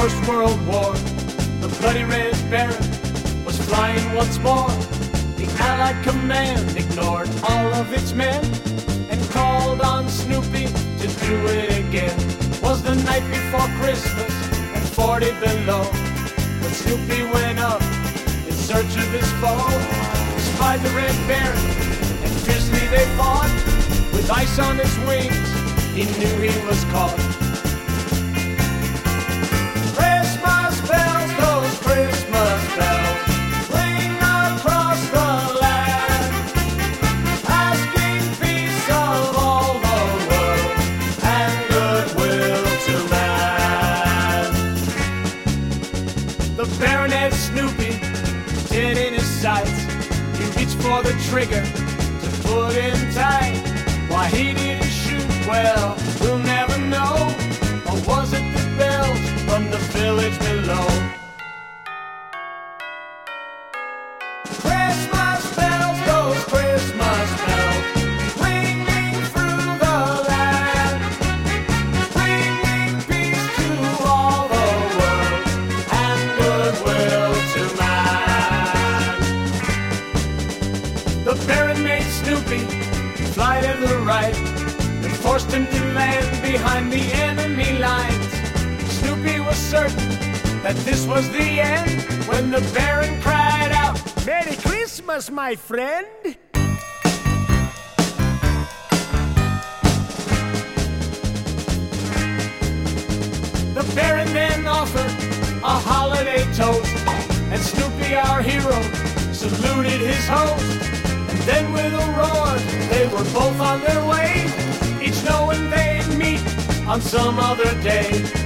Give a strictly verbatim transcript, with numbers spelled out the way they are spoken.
First World War, the bloody Red Baron was flying once more. The Allied command ignored all of its men and called on Snoopy to do it again. Was the night before Christmas and forty below when Snoopy went up in search of his foe. He spied the Red Baron and fiercely they fought. With ice on his wings, he knew he was caught. Christmas bells, those Christmas bells, ring across the land, asking peace of all the world and goodwill to man. The Baronet Snoopy, dead in his sights, he reached for the trigger to put him tight. Why he didn't shoot, well, we'll never know. Or was it the bells from the village below? Christmas bells, those Christmas bells, ringing through the land, bringing peace to all the world and goodwill to man. The Baron made Snoopy fly to the right and forced him to land behind the enemy lines. Snoopy was certain that this was the end when the Baron cried out, "Merry Christmas, my friend!" The Baron then offered a holiday toast, and Snoopy, our hero, saluted his host. Then with a roar, they were both on their way, each knowing they'd meet on some other day.